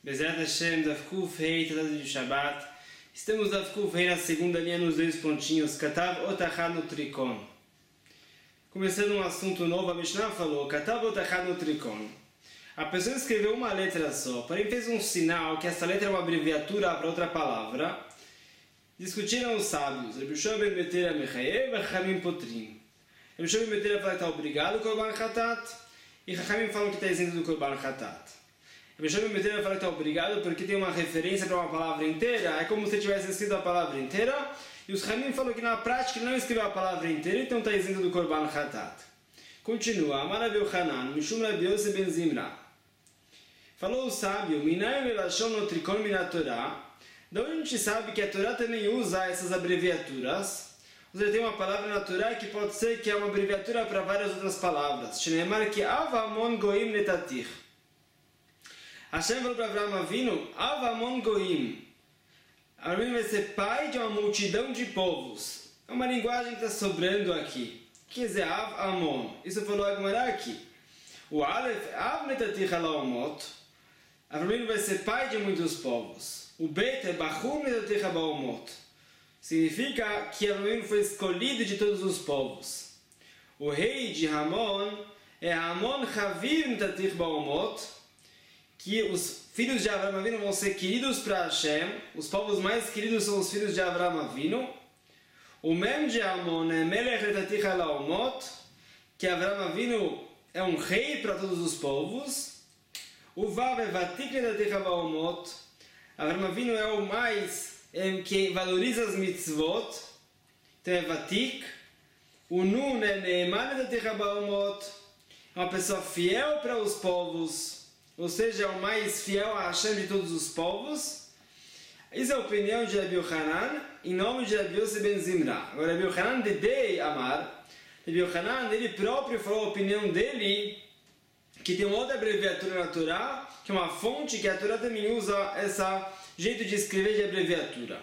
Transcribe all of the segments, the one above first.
Bezerra Hashem, Daf Kuf Hei, tratado de Shabbat. Estamos Daf Kuf Hei na segunda linha nos dois pontinhos. Katav Otachad no Trikon. Começando um assunto novo, a Mishnah falou Katav Otachad no Trikon. A pessoa escreveu uma letra só, porém fez um sinal que essa letra é uma abreviatura para outra palavra. Discutiram os sábios. Rabbi Yoshua ben Betera Mechayev e Chachamim Potrim. Rabbi Yoshua ben Betera fala que está obrigado o Korban Chatat e Chachamim falam que está isento do Korban Chatat. Rabbi Yoshua ben Betera fala que está obrigado porque tem uma referência para uma palavra inteira, é como se tivesse escrito a palavra inteira, e os Chachamim falam que na prática ele não escreveu a palavra inteira, então está isento do Korban Chatat. Continua, Amar Rabbi Yochanan, Mishum Rabbi Yossi ben Zimra. Falou o sábio, Minai Melashon no Trikon Minatorá. Da onde a gente sabe que a Torá também usa essas abreviaturas? Você tem uma palavra na Torá que pode ser que é uma abreviatura para várias outras palavras. Shneimar que Avamon Goim Netatir. Hashem falou para Avraham Avinu, Avamon Goim. Avraham vai ser pai de uma multidão de povos. É uma linguagem que está sobrando aqui. O que quer dizer Avamon? Isso falou a Gemara aqui. O Aleph, Av Netatir Halaomot. Avraham vai ser pai de muitos povos. O Bet é Bachum Netatir Habaomot. Significa que Avraham foi escolhido de todos os povos. O rei de Hamon é Hamon Chavir Netatir Baomot, que os filhos de Avraham Avinu vão ser queridos para Hashem. Os povos mais queridos são os filhos de Avraham Avinu. O Mem de Hamon é Melech Netatir Halaomot, que Avraham Avinu é um rei para todos os povos. O Vav é Vatik Netatir Habaomot. Avraham Avinu é o mais que valoriza as mitzvot, então é Vatik. O Nun é Neeman Netatir Habaomot, é uma pessoa fiel para os povos, ou seja, é o mais fiel a Hashem de todos os povos. Essa é a opinião de Rabbi Yochanan, em nome de Rabbi Yossi ben Zimra. Agora, Rabbi Yochanan de Dei Amar, Rabbi Yochanan, ele próprio falou a opinião dele, que tem uma outra abreviatura na Torá, que é uma fonte que a Torá também usa esse jeito de escrever de abreviatura.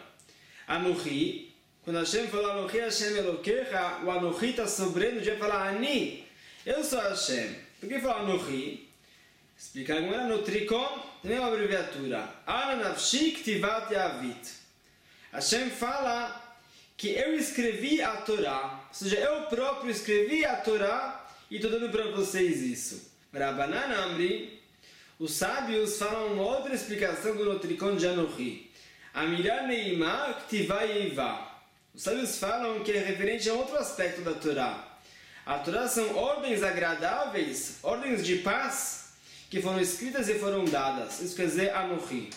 Anochi, quando Hashem fala Anochi Hashem Elokecha, o Anochi está sobrando de falar Ani, eu sou Hashem. Por que fala Anochi? Explicar agora no Trikon, também é uma abreviatura. Ana Nafshi Ktivat Yavit. Hashem fala que eu escrevi a Torá, ou seja, eu próprio escrevi a Torá e estou dando para vocês isso. Rabanan Amri, os sábios falam uma outra explicação do Notrikon de Anochi. Amirah Neimah Ktivah Yeivah. Os sábios falam que é referente a outro aspecto da Torá. A Torá são ordens agradáveis, ordens de paz, que foram escritas e foram dadas. Isso quer dizer Anochi.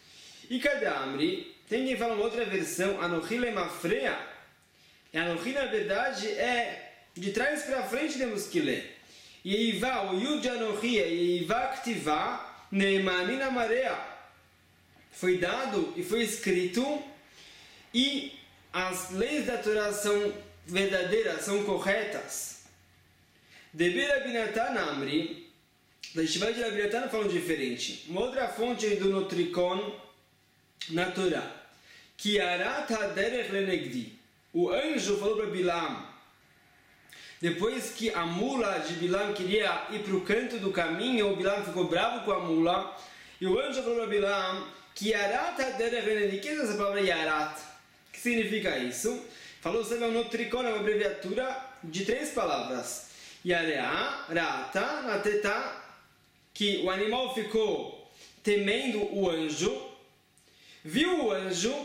E cadê Amri? Tem quem fala uma outra versão, Anochi Lemafreia. E Anochi, na verdade, é de trás para frente temos que ler. Yeivah, o Yud de Anochi, Yeivah Ktivah, Neimanin Amarea. Foi dado e foi escrito, e as leis da Torá são verdadeiras, são corretas. Debi Rabbi Natan Amri, da Yeshiva de Rabbi Natan falam diferente. Uma outra fonte do Notrikon na Torá. Ki arat haderech lenegdi. O anjo falou para Bilam, depois que a mula de Bilam queria ir para o canto do caminho, o Bilam ficou bravo com a mula, e o anjo falou para Bilam que Yarat haderech lenegdi. O que é essa palavra Yarat? O que significa isso? Falou, sabe, é um Notrikon, é uma abreviatura de 3 palavras. Yareá, Rata, Nateta, que o animal ficou temendo o anjo, viu o anjo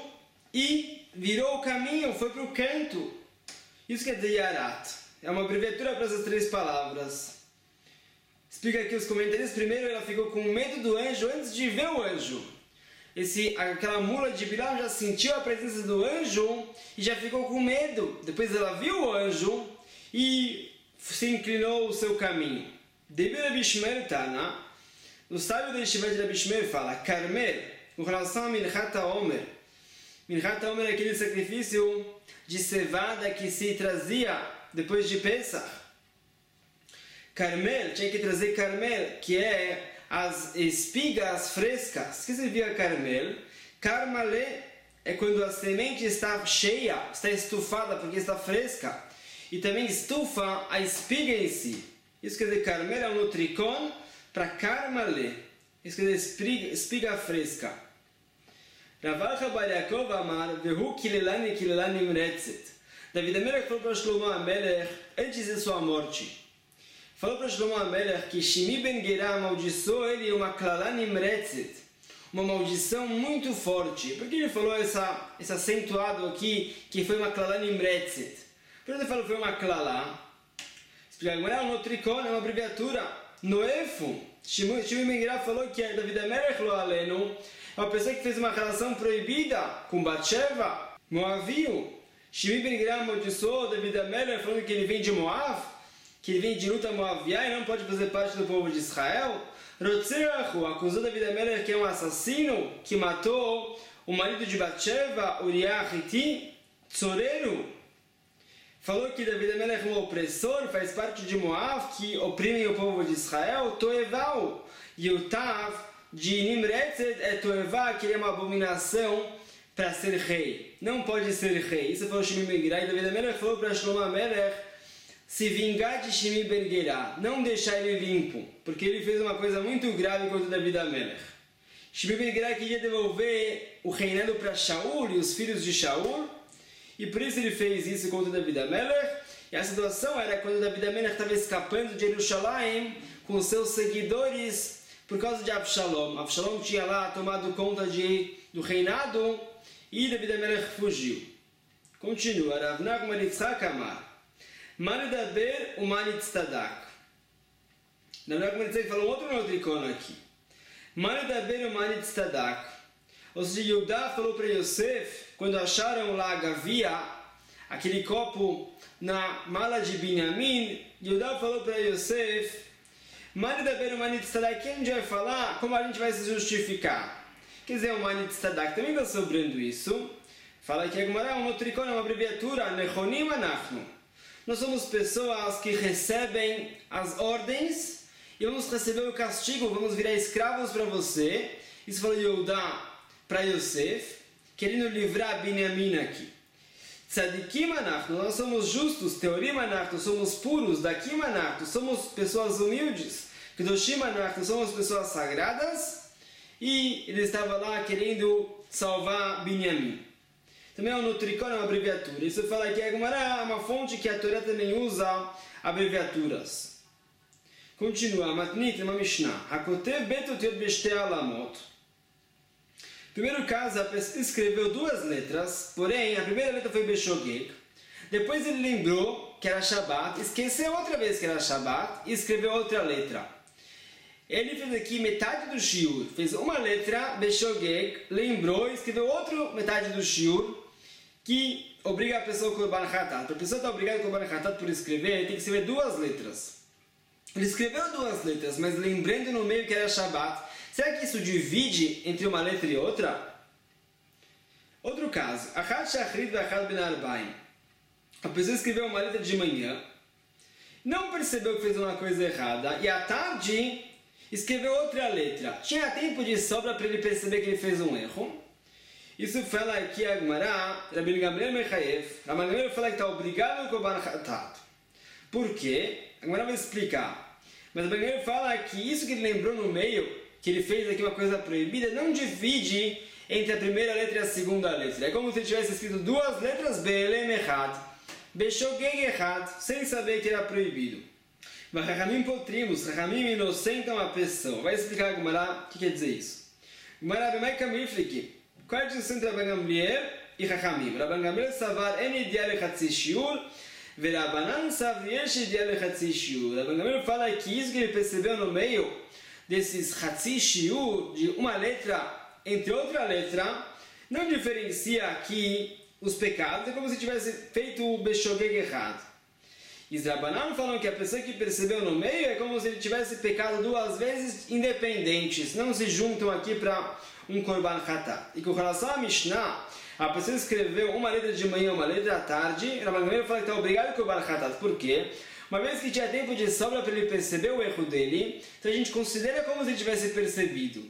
e virou o caminho, foi para o canto. Isso quer dizer Yarat. É uma abreviatura para essas 3 palavras. Explica aqui os comentários. Primeiro, ela ficou com medo do anjo antes de ver o anjo. Aquela mula de Bilam já sentiu a presença do anjo e já ficou com medo. Depois ela viu o anjo e se inclinou o seu caminho. Debi Rabbi Shmuel Tana, o sábio da Yeshiva de Rabbi Shmuel fala, Carmel, com relação a Minchat HaOmer. Minchat HaOmer é aquele sacrifício de cevada que se trazia depois de Pesach. Carmel, tinha que trazer Carmel, que é as espigas frescas. O que significa Carmel? Carmale é quando a semente está cheia, está estufada porque está fresca. E também estufa a espiga em si. Isso quer dizer, Carmel é um Notrikon para Carmale. isso quer dizer espiga fresca. Rav Acha bar Yaakov amar, vehu kilelani kilelani imretzet. David Amelech falou para Shlomo Amelech, antes de sua morte, falou para Shlomo Amelech que Shimi ben Gerá amaldiçoou ele uma klalá nimretzet, uma maldição muito forte. Por que ele falou esse acentuado aqui, que foi uma klalá nimretzet? Por que ele falou que foi uma klalá? Explicar agora, o notricon é uma abreviatura. Noefo, Shimi ben Gerá falou que David Amelech lo aleno, é uma pessoa que fez uma relação proibida com Batsheva, Moavio. Shimi ben Gerá amaldiçoou David Amelech falando que ele vem de Moav, que ele vem de luta moaviá e não pode fazer parte do povo de Israel. Rotzeahu acusou David Amelech que é um assassino que matou o marido de Batsheva, Uriah Hiti, Tzoreru. Falou que David Amelech é um opressor, faz parte de Moav, que oprime o povo de Israel. Toeval, e o Tav de Nimretzet é Toevá, que ele é uma abominação para ser rei. Não pode ser rei. Isso falou Shimi ben Gerá. E David Amelech falou para Shlomo Amelech se vingar de Shimi ben Gerá, não deixar ele limpo, porque ele fez uma coisa muito grave contra David Amelech. Shimi ben Gerá queria devolver o reinado para Shaul e os filhos de Shaul, e por isso ele fez isso contra David Amelech. E a situação era quando David Amelech estava escapando de Jerusalém com seus seguidores por causa de Avshalom. Avshalom tinha lá tomado conta do reinado e David Amelech fugiu. Continua. Rav Nachman Yitzchak amar. Manidaber o Manitztadak. Rav Nachman Yitzchak falou outro notricon aqui. Manidaber o Manitztadak. Ou seja, Yudá falou para Yosef, quando acharam lá a gavia, aquele copo na mala de Binyamin, Yudá falou para Yosef, Manidaber o Manitztadak, que a gente vai falar, como a gente vai se justificar. Quer dizer, o Manitztadak também está sobrando isso. Fala que agora um notricon é uma abreviatura, Nechonim Anachnu. Nós somos pessoas que recebem as ordens e vamos receber o castigo, vamos virar escravos para você. Isso fala Yehudá para Yosef, querendo livrar Binyamin aqui. Tzadikim Anachnu, nós somos justos, Teorim Anachnu, somos puros, Dakim Anachnu, somos pessoas humildes, Kedoshim Anachnu, somos pessoas sagradas, e ele estava lá querendo salvar Binyamin. Também é um notricon, é uma abreviatura. Isso fala que a Gemara é uma fonte que a Torá também usa abreviaturas. Continua, Matnit, uma Mishnah. Hakotev betutiot b'shtei alamot. Primeiro caso, a pessoa escreveu duas letras, porém a primeira letra foi Beshogeg. Depois ele lembrou que era Shabbat, esqueceu outra vez que era Shabbat e escreveu outra letra. Ele fez aqui metade do shiur, fez uma letra, Beshogeg, lembrou e escreveu outra metade do shiur, que obriga a pessoa a Korban Hatat. A pessoa está obrigada a Korban Hatat por escrever, ele tem que escrever duas letras. Ele escreveu duas letras, mas lembrando no meio que era Shabbat. Será que isso divide entre uma letra e outra? Outro caso. Achad Shachrit ve'achad ben Arbaim. A pessoa escreveu uma letra de manhã, não percebeu que fez uma coisa errada, e à tarde escreveu outra letra. Tinha tempo de sobra para ele perceber que ele fez um erro. Isso fala aqui a Gemara, Rabbi Gamliel Mechayev. Rabbi Gamliel fala que está obrigado a Korban Hatat. Por quê? A Gemara vai explicar. Mas Rabbi Gamliel fala que isso que ele lembrou no meio, que ele fez aqui uma coisa proibida, não divide entre a primeira letra e a segunda letra. É como se ele tivesse escrito duas letras, Be'elem Echad, Beshogeg Echad, sem saber que era proibido. Mas Rachamim potrimos, Rachamim inocentam a pessoa. Vai explicar a Gemara o que quer dizer isso. Gemara Bemai Kamiflik. Qual é a discussão entre Rabban Gamliel e Rachamim? Rabban Gamliel savar en ideal lechatzi shiur, ve Rabbanan savar yesh ideal lechatzi shiur. Rabban Gamliel fala que isso que ele percebeu no meio desses chatzi shiur, de uma letra entre outra letra, não diferencia aqui os pecados, é como se tivesse feito o Beshogeg errado. E os Rabbanan falam que a pessoa que percebeu no meio é como se ele tivesse pecado duas vezes independentes, não se juntam aqui para um Korban Hatat. E com relação à Mishnah, a pessoa escreveu uma letra de manhã, uma letra à tarde, Rabban Gamliel fala que está obrigado a Korban Hatat. Por quê? Uma vez que tinha tempo de sobra para ele perceber o erro dele, então a gente considera como se ele tivesse percebido.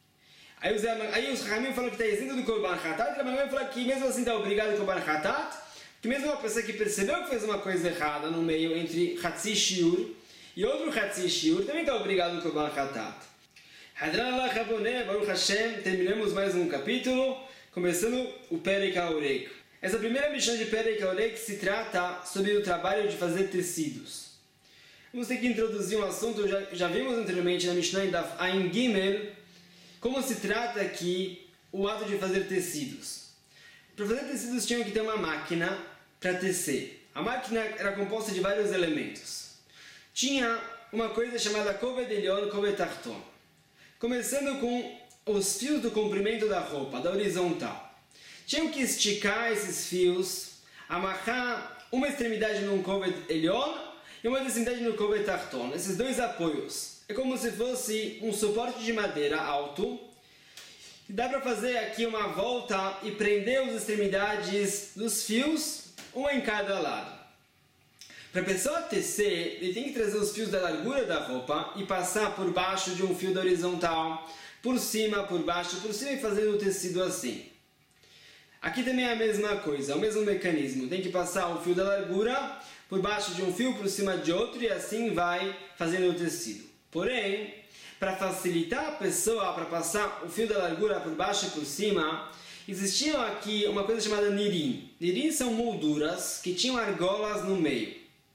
Aí os Rachamim falam que está isento do Korban Hatat, e Rabban Gamliel fala que mesmo assim está obrigado a Korban Hatat, que mesmo uma pessoa que percebeu que fez uma coisa errada no meio entre Hatzi Shiur e outro Hatzi Shiur, também está obrigado a Korban Hatat. Hadran Allah Raboné, Baruch Hashem, terminamos mais um capítulo, começando o Perek HaOreg. Essa primeira Mishnah de Perek HaOreg se trata sobre o trabalho de fazer tecidos. Vamos ter que introduzir um assunto, já vimos anteriormente na Mishnah em Daf Ayin Gimel, como se trata aqui o ato de fazer tecidos. Para fazer tecidos tinha que ter uma máquina para tecer. A máquina era composta de vários elementos. Tinha uma coisa chamada Koved Elyon, Koved Tarton. Começando com os fios do comprimento da roupa, da horizontal. Tinham que esticar esses fios, amarrar uma extremidade num Koved Elyon e uma extremidade no Koved Tarton. Esses dois apoios. É como se fosse um suporte de madeira alto. Dá para fazer aqui uma volta e prender as extremidades dos fios, uma em cada lado. Para a pessoa tecer, ele tem que trazer os fios da largura da roupa e passar por baixo de um fio da horizontal, por cima, por baixo, por cima e fazendo o tecido assim. Aqui também é a mesma coisa, é o mesmo mecanismo. Tem que passar o fio da largura por baixo de um fio, por cima de outro e assim vai fazendo o tecido. Porém, para facilitar a pessoa para passar o fio da largura por baixo e por cima, existia aqui uma coisa chamada nirim. Nirim são molduras que tinham argolas no meio.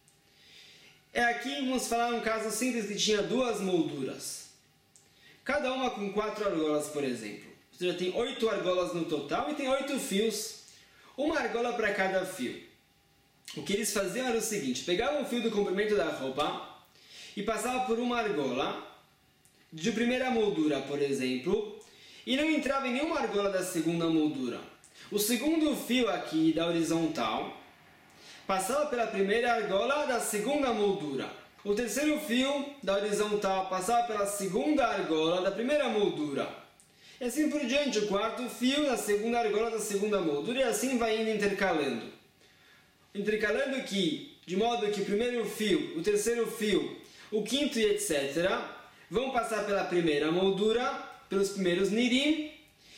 Aqui vamos falar um caso simples que tinha duas molduras. Cada uma com 4 argolas, por exemplo. Ou seja, tem 8 argolas no total e tem 8 fios. Uma argola para cada fio. O que eles faziam era o seguinte: pegavam o fio do comprimento da roupa e passavam por uma argola de primeira moldura, por exemplo, e não entrava em nenhuma argola da segunda moldura. O segundo fio aqui da horizontal passava pela primeira argola da segunda moldura. O terceiro fio da horizontal passava pela segunda argola da primeira moldura. E assim por diante, o quarto fio da segunda argola da segunda moldura, e assim vai indo intercalando. Intercalando aqui, de modo que o primeiro fio, o terceiro fio, o quinto e etc., vão passar pela primeira moldura, pelos primeiros nirim,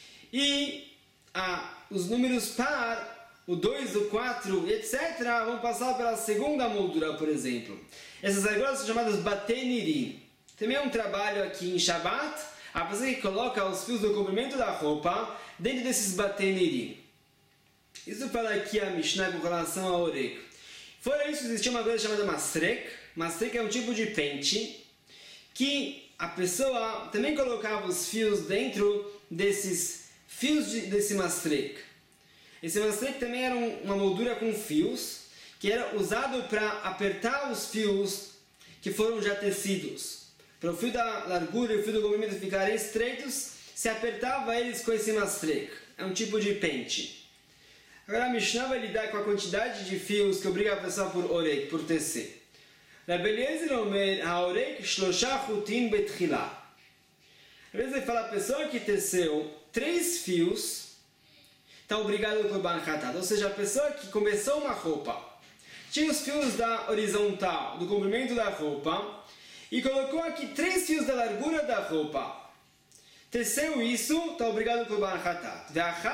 e os números par, o 2, o 4, etc., vão passar pela segunda moldura, por exemplo. Essas argolas são chamadas batenirim. Também é um trabalho aqui em Shabbat, a pessoa que coloca os fios do comprimento da roupa dentro desses batenirim. Isso fala aqui a Mishnah com relação ao Oreg. Fora isso, existia uma coisa chamada Masrek. Masrek é um tipo de pente que a pessoa também colocava os fios dentro desses fios desse Masrek. Esse Masrek também era uma moldura com fios, que era usado para apertar os fios que foram já tecidos. Para o fio da largura e o fio do comprimento ficarem estreitos, se apertava eles com esse Masrek. É um tipo de pente. Agora a Mishnah vai lidar com a quantidade de fios que obriga a pessoa por Oreg, por tecer. Rabbi Eliezer omer haoreg shlosha chutin betchila. Às vezes ele fala, a pessoa que teceu 3 fios está obrigado com o Korban Hatat. Ou seja, a pessoa que começou uma roupa, tinha os fios da horizontal, do comprimento da roupa, e colocou aqui 3 fios da largura da roupa. Teceu isso, está obrigado com o Korban Hatat.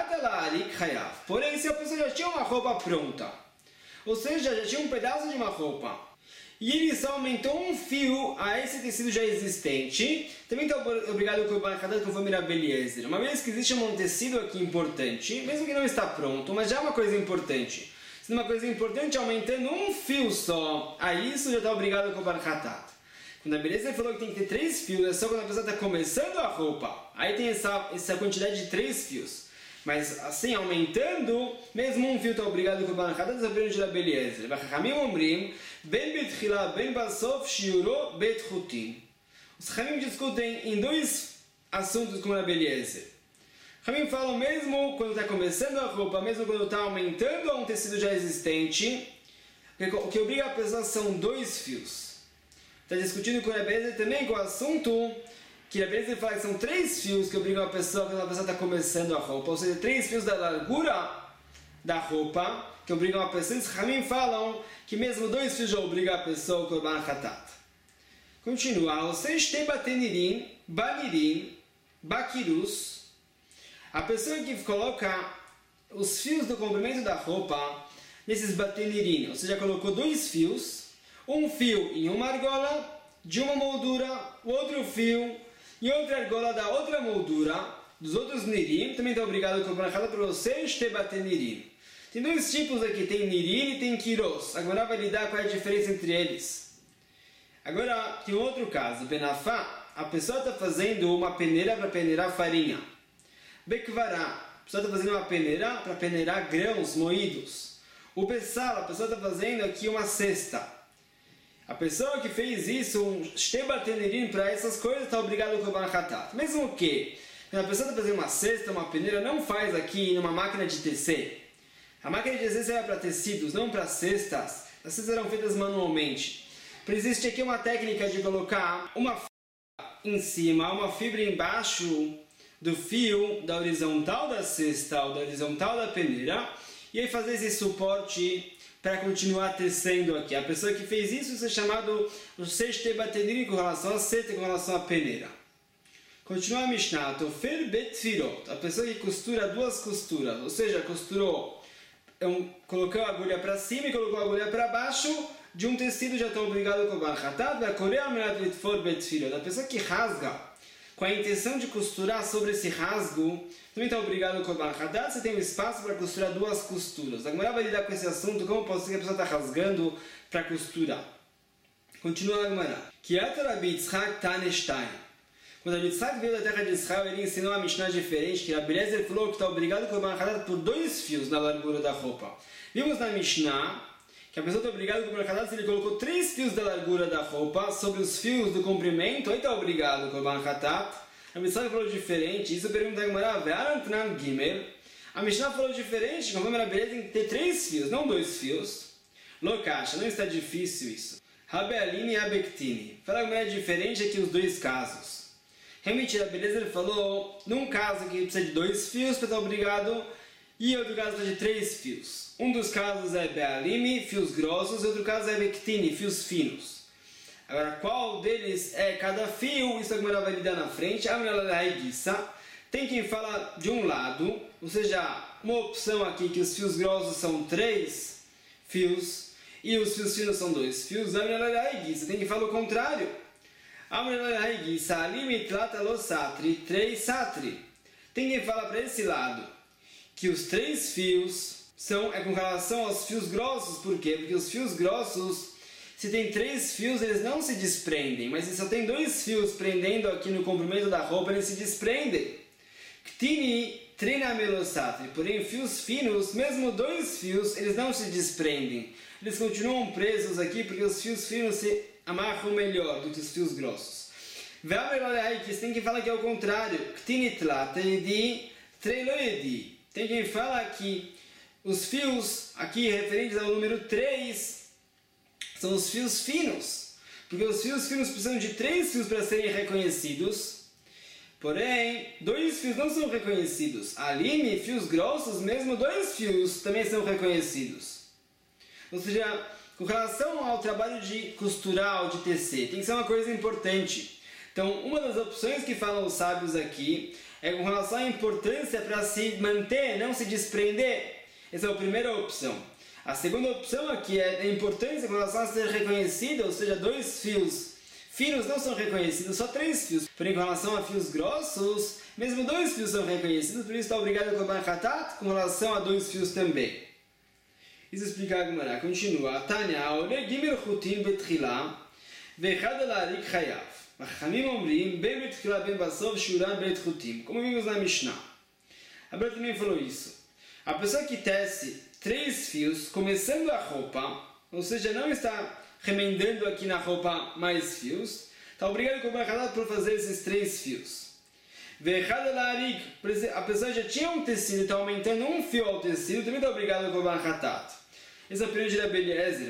Porém, se a pessoa já tinha uma roupa pronta, ou seja, já tinha um pedaço de uma roupa, e ele só aumentou um fio a esse tecido já existente, também está obrigado com o Korban Hatat conforme Rabbi Eliezer. Uma vez que existe um tecido aqui importante, mesmo que não está pronto, mas já é uma coisa importante. Se é uma coisa importante, aumentando um fio só, a isso já está obrigado com o Korban Hatat. Quando a beleza falou que tem que ter 3 fios, é só quando a pessoa está começando a roupa. Aí tem essa quantidade de 3 fios. Mas assim, aumentando, mesmo um fio está obrigado com o Korban Hatat, está obrigado de Rabbi Eliezer. Vachachamim omrim, ben betchila, ben basof, shiuro, bet chutin. Os Chachamim discutem em 2 assuntos com Rabbi Eliezer. Chachamim falam mesmo quando está começando a roupa, mesmo quando está aumentando a um tecido já existente, o que obriga a pessoa são 2 fios. Está discutindo com a Rabbi Eliezer também com o assunto que a Rabbi Eliezer fala que são 3 fios que obrigam a pessoa quando a pessoa está começando a roupa, ou seja, 3 fios da largura da roupa que obrigam a pessoa. Os Chachamim falam que mesmo 2 fios já obrigam a pessoa com o Korban Hatat. Continua. Vocês têm batenirim, banirim, bakirus. A pessoa que coloca os fios do comprimento da roupa nesses batenirim, ou seja, colocou 2 fios, um fio em uma argola de uma moldura, o outro fio E outra argola da outra moldura, dos outros nirim, também está obrigado a comprar para você bater nirim. Tem dois tipos aqui, tem nirim e tem kiros. Agora vai lidar com a diferença entre eles. Agora, tem outro caso, benafá, a pessoa está fazendo uma peneira para peneirar farinha. Bekvará, a pessoa está fazendo uma peneira para peneirar grãos moídos. O Bessal, a pessoa está fazendo aqui uma cesta. A pessoa que fez isso, um Shtebatenirim, para essas coisas, está obrigado a Korban Hatat. Mesmo que, quando a pessoa está fazendo uma cesta, uma peneira, não faz aqui numa máquina de tecer. A máquina de tecer serve para tecidos, não para cestas. As cestas eram feitas manualmente. Existe aqui uma técnica de colocar uma fibra em cima, uma fibra embaixo do fio da horizontal da cesta ou da horizontal da peneira, e aí fazer esse suporte para continuar tecendo aqui. A pessoa que fez isso é chamado o Shtebatenirim com relação à cesta e com relação à peneira. Continua a Mishnah, Tofer Betfirot, a pessoa que costura duas costuras, ou seja, costurou, colocou a agulha para cima e colocou a agulha para baixo de um tecido, já está obrigado a Korban Hatat, vai correr a Tofer Betfirot, a pessoa que rasga com a intenção de costurar sobre esse rasgo, também está obrigado a Korban Hatat, você tem um espaço para costurar duas costuras. Agora vai lidar com esse assunto, como pode ser que a pessoa está rasgando para costurar. Continua a Gemara. Kiat Rabbi Yitzchak Tanestein. Quando Rabbi Yitzchak veio da terra de Israel, ele ensinou uma Mishnah diferente, que Rabbi Eliezer falou que está obrigado a Korban Hatat por 2 fios na largura da roupa. Vimos na Mishnah que a pessoa está obrigada a Korban Hatat se ele colocou 3 fios da largura da roupa sobre os fios do comprimento, aí está obrigado a Korban Hatat. A Mishnah falou diferente, isso pergunta a Gemara, a Mishnah falou diferente, conforme a beleza tem que ter 3 fios, não 2 fios. Lokacha, não está difícil isso. Rabealini e Abektini. Fala a Gemara diferente aqui os dois casos. Realmente a beleza falou, num caso que precisa de 2 fios para estar obrigado, e outro caso precisa de 3 fios. Um dos casos é Bealimi, fios grossos, e outro caso é Bektini, fios finos. Agora, qual deles é cada fio? Isso a Gemara vai lidar na frente. Tem quem fala de um lado, ou seja, uma opção aqui que os fios grossos são 3 fios e os fios finos são 2 fios. Tem quem fala o contrário. 3 satri. Tem quem fala para esse lado que os 3 fios é com relação aos fios grossos. Por quê? Porque os fios grossos, se tem 3 fios, eles não se desprendem, mas se só tem 2 fios prendendo aqui no comprimento da roupa, eles se desprendem. Ktini treina melosatri, porém fios finos, mesmo 2 fios, eles não se desprendem. Eles continuam presos aqui porque os fios finos se amarram melhor do que os fios grossos. Tem quem fala que é o contrário. Ktini tlatedi treiloedi. Tem quem fala que os fios aqui referentes ao número 3 são os fios finos, porque os fios finos precisam de 3 fios para serem reconhecidos, porém 2 fios não são reconhecidos. Alime, fios grossos, mesmo 2 fios também são reconhecidos. Ou seja, com relação ao trabalho de costurar ou de tecer, tem que ser uma coisa importante. Então, uma das opções que falam os sábios aqui é com relação à importância para se manter, não se desprender. Essa é a primeira opção. A segunda opção aqui é a importância com relação a ser reconhecida, ou seja, 2 fios finos não são reconhecidos, só 3 fios. Porém, com relação a fios grossos, mesmo 2 fios são reconhecidos, por isso está obrigado a Korban Hatat com relação a 2 fios também. Isso explica a Gemara. Continua. Tanya, ole gimel chutim betchila, vechad alarik chayav. Vachamim omrim, ben betchila ben basov, shuran bet chutim. Como vimos na Mishnah. A Bíblia também falou isso. A pessoa que tece 3 fios, começando a roupa, ou seja, não está remendando aqui na roupa mais fios, está obrigado a Korban Hatat por fazer esses 3 fios. A pessoa já tinha um tecido e está aumentando um fio ao tecido, também está obrigado a Korban Hatat. Esse é o período de Rabbi Eliezer.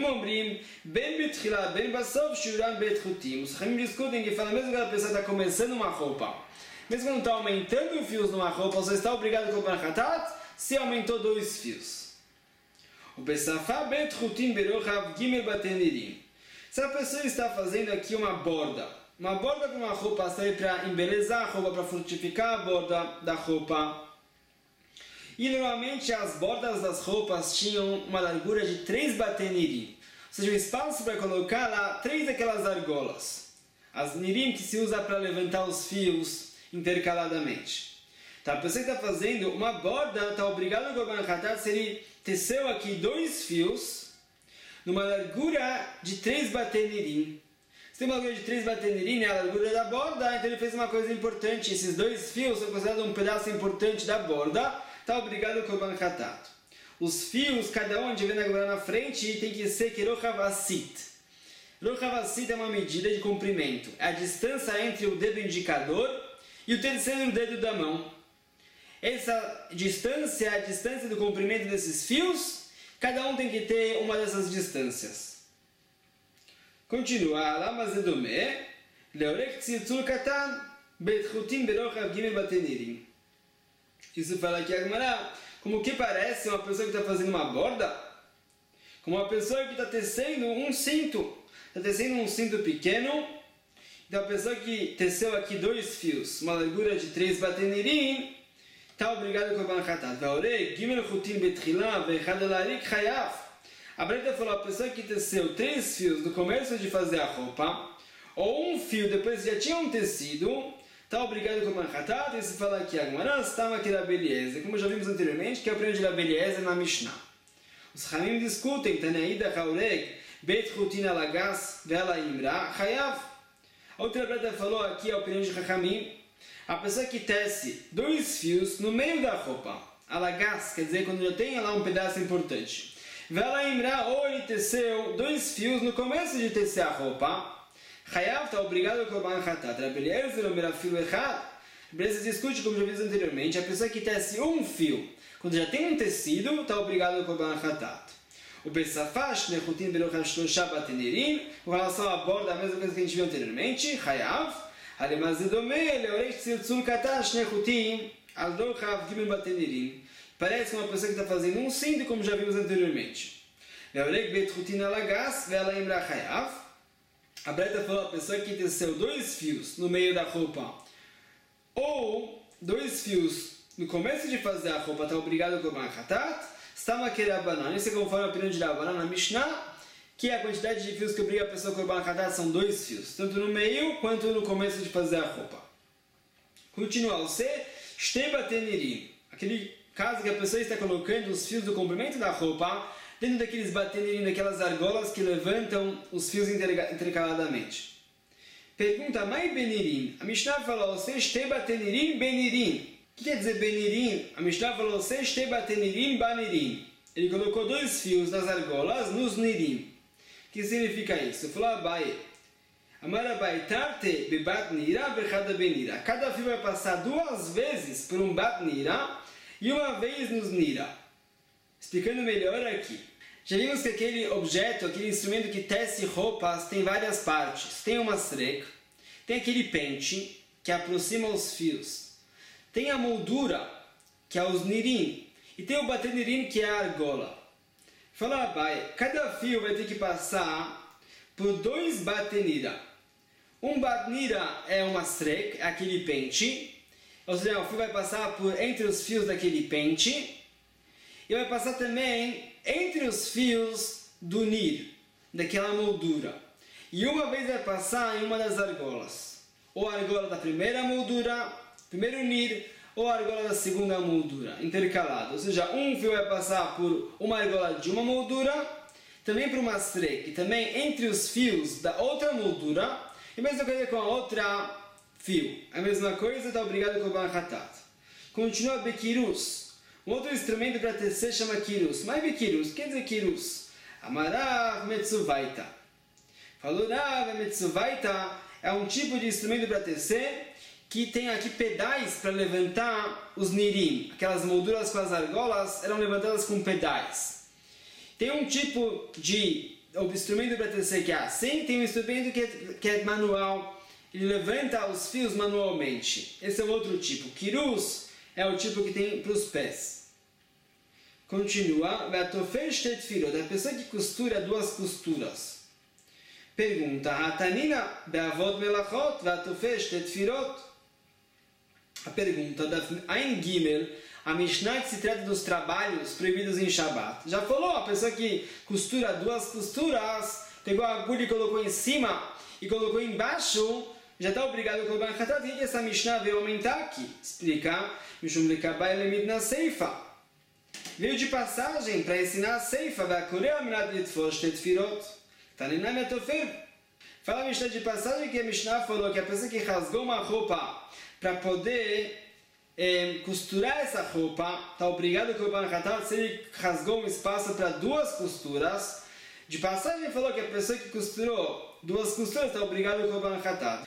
Os Chamim discutem que fala mesmo que a pessoa está começando uma roupa, mesmo quando está aumentando fios numa roupa, você está obrigado a Korban Hatat se aumentou 2 fios. O Besafá bet chutim berochav gimel batenirim. Se a pessoa está fazendo aqui uma borda com uma roupa serve para embelezar a roupa, para fortificar a borda da roupa. E normalmente as bordas das roupas tinham uma largura de 3 batenirim, ou seja, um espaço para colocar lá 3 daquelas argolas. As nirim que se usa para levantar os fios intercaladamente. Então, a pessoa que está fazendo uma borda, está obrigado no Korban Hatat, se ele teceu aqui 2 fios, numa largura de 3 batenirim. Se tem uma largura de 3 batenirim, é a largura da borda, então ele fez uma coisa importante. Esses 2 fios são considerados um pedaço importante da borda, está obrigado no Korban Hatat. Os fios, cada um, a gente vê na frente, tem que ser Kerochavasit. Kerochavasit é uma medida de comprimento. É a distância entre o dedo indicador e o terceiro dedo da mão. Essa distância é a distância do comprimento desses fios. Cada um tem que ter uma dessas distâncias. Continua. Lamazedome, leorek tziltzul katan, betchutim berochav gimel batenirim. Isso fala aqui agora, como que parece uma pessoa que está fazendo uma borda, como uma pessoa que está tecendo um cinto. Está tecendo um cinto pequeno. Então a pessoa que teceu aqui 2 fios, uma largura de 3 batenirim, está obrigado com o Korban Hatat. A Breta falou, a pessoa que teceu 3 fios no começo de fazer a roupa, ou um fio depois que já tinha um tecido, está obrigado com o Korban Hatat. E se fala aqui agora, estava aqui Rabbi Eliezer, como já vimos anteriormente, que é o prêmio de Rabbi Eliezer na Mishnah. Os Chamim discutem, Taneida Haureg, Bet Chutin Alagas, Vela Imra, Chayav. A outra Breta falou aqui, é o prêmio de Chachamim, a pessoa que tece 2 fios no meio da roupa, alagas, quer dizer, quando já tem lá um pedaço importante. Vela Imra, ou ele teceu 2 fios no começo de tecer a roupa, Chayav está obrigado a Korban Hatat. Rabbi Eliezer, o Merafil Echad, Beleza discute, como já vimos anteriormente, a pessoa que tece um fio, quando já tem um tecido, está obrigado a Korban Hatat. O Besafash, Nechutim Berocham Shlosha Batenerim, com relação à borda, a mesma coisa que a gente viu anteriormente, Chayav, parece uma pessoa que está fazendo um cinto, como já vimos anteriormente. A Breta falou a pessoa que teceu 2 fios no meio da roupa, ou 2 fios no começo de fazer a roupa, está obrigado a Korban Hatat. Estava aquele Rabanan, isso é conforme a opinião de Rabanan na Mishnah, que a quantidade de fios que obriga a pessoa a Korban Hatat são 2 fios, tanto no meio quanto no começo de fazer a roupa. Continua, o C, Shtei Batenirim, aquele caso que a pessoa está colocando os fios do comprimento da roupa dentro daqueles batenirim, daquelas argolas que levantam os fios intercaladamente. Pergunta, Mai Benirim? A Mishnah falou, o C, Shtei Batenirim Benirim. O que quer dizer Benirim? A Mishnah falou, o C, Shtei Batenirim Banirim. Ele colocou 2 fios nas argolas, nos nirim. O que significa isso? Falou Abai. Amarabai tarte bebat nira bechada benira. Cada fio vai passar 2 vezes por um bat nira e uma vez nos nira. Explicando melhor aqui. Já vimos que aquele objeto, aquele instrumento que tece roupas tem várias partes. Tem uma srek, tem aquele pente que aproxima os fios. Tem a moldura, que é os nirim. E tem o batenirim, que é a argola. Fala Abai, cada fio vai ter que passar por 2 batnira. Um batnira é uma srek, é aquele pente. Ou seja, o fio vai passar por entre os fios daquele pente. E vai passar também entre os fios do nir, daquela moldura. E uma vez vai passar em uma das argolas. Ou a argola da primeira moldura, primeiro nir, ou a argola da segunda moldura, intercalado. Ou seja, um fio vai passar por uma argola de uma moldura, também por uma srek, também entre os fios da outra moldura, e a mesma coisa com a outra fio. A mesma coisa, está obrigado com o Korban Hatat. Continua Bekirus. Um outro instrumento para tecer chama Kirus. Mas Bekirus, quer dizer Kirus? Amarav Metsuvaita. Falou, Rav Metsuvaita é um tipo de instrumento para tecer que tem aqui pedais para levantar os nirim. Aquelas molduras com as argolas eram levantadas com pedais. Tem um tipo de instrumento para tecer que é assim, tem um instrumento que é manual, ele levanta os fios manualmente. Esse é o outro tipo. Kirus é o tipo que tem para os pés. Continua. A pessoa que costura 2 costuras. Pergunta. Hatanina be'avot melachot ve'atofesh tetfirot. A pergunta da Ain Gimel, a Mishnah que se trata dos trabalhos proibidos em Shabbat. Já falou, a pessoa que costura 2 costuras pegou a agulha e colocou em cima e colocou embaixo, já está obrigado a Korban Hatat. O que essa Mishnah veio aumentar aqui? Explica. Mishum lekabai lemid na seifa. Veio de passagem para ensinar a seifa. Ve'akoreh minat litfos tetfirot. Taninam yatofer. Fala a Mishnah de passagem que a Mishnah falou que a pessoa que rasgou uma roupa para poder costurar essa roupa, está obrigado a Korban Hatat. Se ele rasgou um espaço para 2 costuras, de passagem falou que a pessoa que costurou 2 costuras está obrigado a Korban Hatat.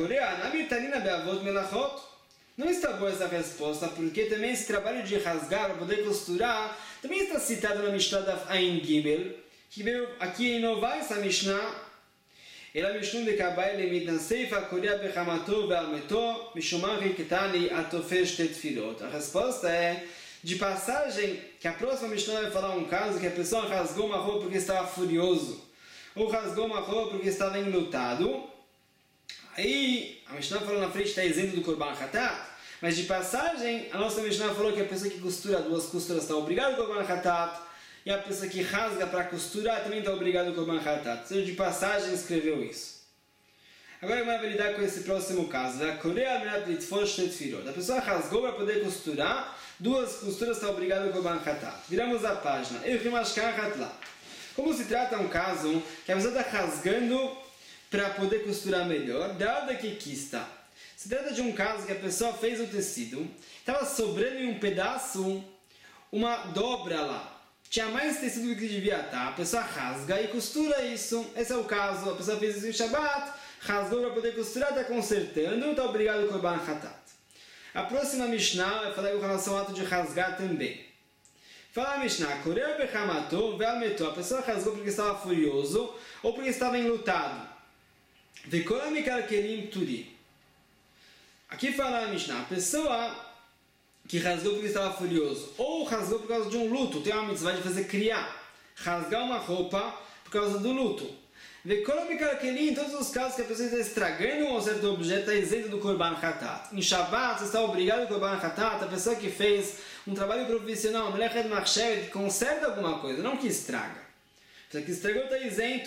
Não está boa essa resposta, porque também esse trabalho de rasgar para poder costurar também está citado na Mishnah da Ain Gimel, que veio aqui inovar essa Mishnah. Ela Mishnah de Kabai lemid na seifa korea bechamato ve'almeto mishuman riketani atofesh tetfirot. A resposta é de passagem que a próxima Mishnah vai falar um caso que a pessoa rasgou uma roupa porque estava furioso, ou rasgou uma roupa porque estava enlutado. Aí a Mishnah falou na frente está isento do Korban Hatat, mas de passagem a nossa Mishnah falou que a pessoa que costura 2 costuras está obrigada ao Korban Hatat, e a pessoa que rasga para costurar também está obrigada ao Korban Hatat. Ou seja, de passagem escreveu isso. Agora vai lidar com esse próximo caso. A pessoa rasgou para poder costurar, 2 costuras está obrigada ao Korban Hatat. Viramos a página. Como se trata um caso que a pessoa está rasgando para poder costurar melhor, dada que quista. Se trata de um caso que a pessoa fez o tecido, estava sobrando em um pedaço uma dobra lá. Tinha mais tecido do que devia estar. A pessoa rasga e costura isso. Esse é o caso. A pessoa fez isso em Shabbat, rasgou para poder costurar, está consertando, está obrigado a Korban Hatat. A próxima Mishnah vai falar com relação ao ato de rasgar também. Fala a Mishnah, Koreh bechamato ve'almeto. A pessoa rasgou porque estava furioso ou porque estava enlutado. Ve'kol mikalkelim turi. Aqui fala a Mishnah, a pessoa que rasgou porque estava furioso, ou rasgou por causa de um luto, tem uma mitzvah de fazer criar, rasgar uma roupa por causa do luto. Em todos os casos que a pessoa está estragando um certo objeto, está isento do Korban Hatat. Em Shabbat, você está obrigado ao Korban Hatat, a pessoa que fez um trabalho profissional, Melechet Machshev, que conserta alguma coisa, não que estraga. A pessoa que estragou está isento.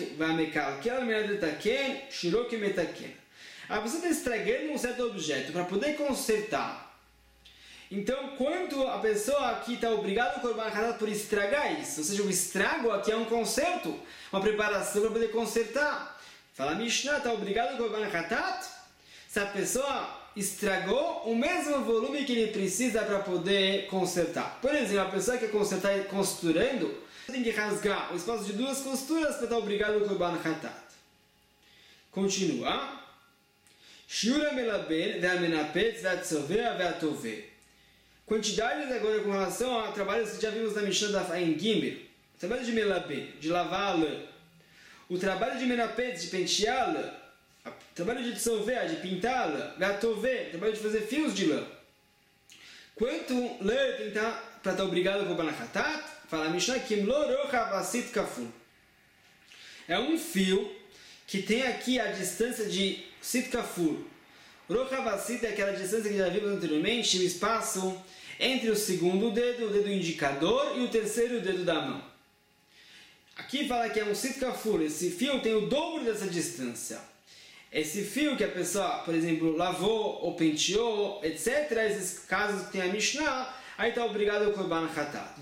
A pessoa está estragando um certo objeto para poder consertar. Então, quanto a pessoa aqui está obrigada ao Korban Hatat por estragar isso, ou seja, o estrago aqui é um conserto, uma preparação para poder consertar. Fala a Mishnah, está obrigado ao Korban Hatat se a pessoa estragou o mesmo volume que ele precisa para poder consertar. Por exemplo, a pessoa que quer consertar costurando, tem que rasgar o espaço de 2 costuras para estar obrigado ao Korban Hatat. Continua. Shiura melaben ve'amenapetz ve'atzovea ve'atoveh. Quantidades agora com relação a trabalhos que já vimos na Mishnah da Ain Gimel. O trabalho de melabé, de lavar a lã. O trabalho de menapetz, de pentear a lã. O trabalho de tzover, de pintar a lã. Gatové, o trabalho de fazer fios de lã. Quanto lã tem para estar obrigado a Korban Hatat? Fala a Mishnah, Kimlo rocha vasit kafur. É um fio que tem aqui a distância de sit kafur. Rocha vasit é aquela distância que já vimos anteriormente, o espaço entre o segundo dedo, o dedo indicador, e o terceiro dedo da mão. Aqui fala que é um sit kafur, esse fio tem o dobro dessa distância. Esse fio que a pessoa, por exemplo, lavou ou penteou, etc., esses casos que tem a Mishnah, aí está obrigado ao Korban Hatat.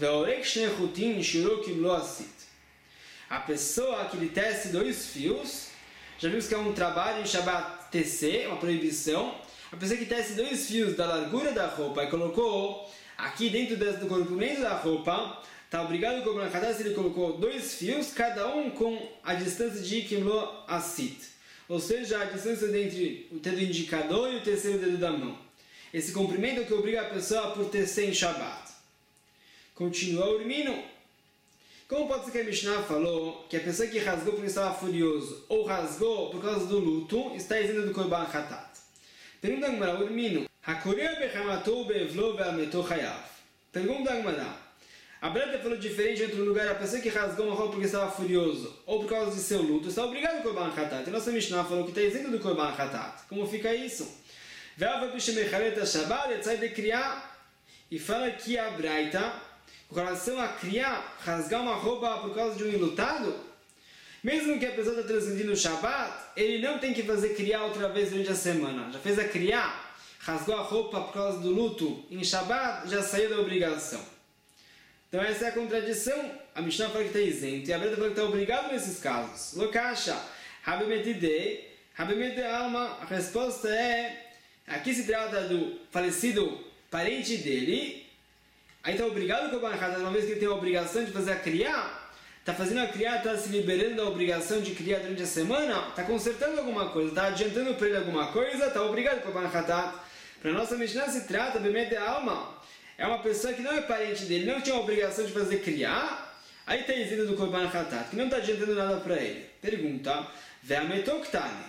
A pessoa que lhe tece 2 fios, já vimos que é um trabalho em Shabbat tecer, uma proibição. A pessoa que tece 2 fios da largura da roupa e colocou aqui dentro do comprimento da roupa, está obrigado ao Korban Hatat se ele colocou 2 fios, cada um com a distância de Kimlo Asit. Ou seja, a distância entre o dedo indicador e o terceiro dedo da mão. Esse comprimento é o que obriga a pessoa por tecer em Shabbat. Continua o Urmino. Como pode ser que a Mishnah falou que a pessoa que rasgou porque estava furioso ou rasgou por causa do luto está isenta do Korban Hatat? Pergunta a Gemara, Urmino. Hakoreh bechamatou be'evlo ve'almeto chayav. Pergunta a Gemara. A Breta falou diferente entre o lugar a pessoa que rasgou uma roupa porque estava furioso ou por causa de seu luto está obrigado ao Korban Hatat. A nossa Mishnah falou que está isenta do Korban Hatat. Como fica isso? Ve'ava b'shemechareta Shabbat etzai de criar. E fala que a Breta, com relação a criar, rasgar uma roupa por causa de um enlutado, Mesmo que a pessoa está transgredindo o Shabbat, ele não tem que fazer criar outra vez durante a semana. Já fez a criar, rasgou a roupa por causa do luto em Shabbat, já saiu da obrigação. Então essa é a contradição. A Mishnah fala que está isento e a Breda fala que está obrigado nesses casos. Lokasha, Habemetidei, Habemete Alma, a resposta é, aqui se trata do falecido parente dele, aí está obrigado com o Korban Hatat, uma vez que ele tem a obrigação de fazer a criar, está fazendo a criar, está se liberando da obrigação de criar durante a semana, está consertando alguma coisa, está adiantando para ele alguma coisa, está obrigado com o Korban Hatat. Para a nossa Mishnah se trata, Habemete Alma, é uma pessoa que não é parente dele, não tinha a obrigação de fazer criar, aí está isento do Korban Hatat, que não está adiantando nada para ele. Pergunta, Ve'ametoktane.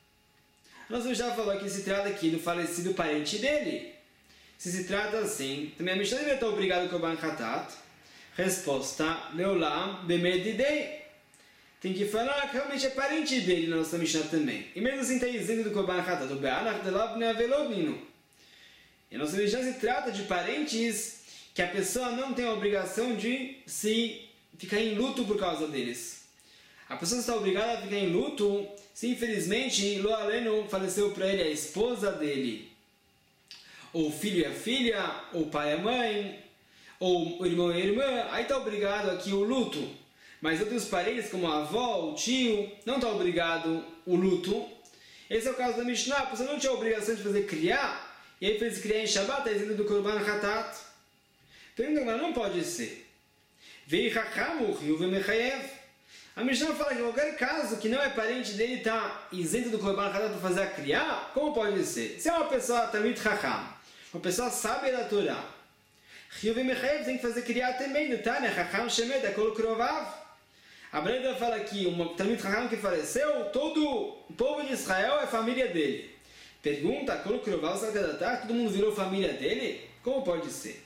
Nossa Mishnah falou que se trata aqui do falecido parente dele. Se trata assim, também a Mishnah deve estar obrigado com o Korban Hatat. Resposta, Leolam Bemedidei. Tem que falar que realmente é parente dele na nossa Mishnah também. E mesmo assim está isento do Korban Hatat. O Be'anach delav ne'avelodnino. E a nossa Mishnah se trata de parentes que a pessoa não tem a obrigação de se ficar em luto por causa deles. A pessoa está obrigada a ficar em luto se infelizmente Lo Aleno faleceu para ele a esposa dele, ou o filho e a filha, ou o pai e a mãe, ou o irmão e a irmã, aí está obrigado aqui o luto. Mas outros parentes como a avó, o tio, não está obrigado o luto. Esse é o caso da Mishnah, a pessoa não tinha a obrigação de fazer criar, e aí fez criar em Shabbat, está isento do Korban Hatat. Pergunta, mas não pode ser. Vei Chacham Uchiu Vemechayev. A Mishnah fala que em qualquer caso que não é parente dele está isento do Korban Hatat para fazer a criar, como pode ser? Se é uma pessoa Talmid Chacham, uma pessoa sábia da Torá, Chiuv e Mechayev tem que fazer criar também, do Tânia, Chacham Shemet, Akol Krovav. A Breda fala que um Talmid Chacham que faleceu, todo o povo de Israel é família dele. Pergunta, Akol Krovav, todo mundo virou família dele? Como pode ser?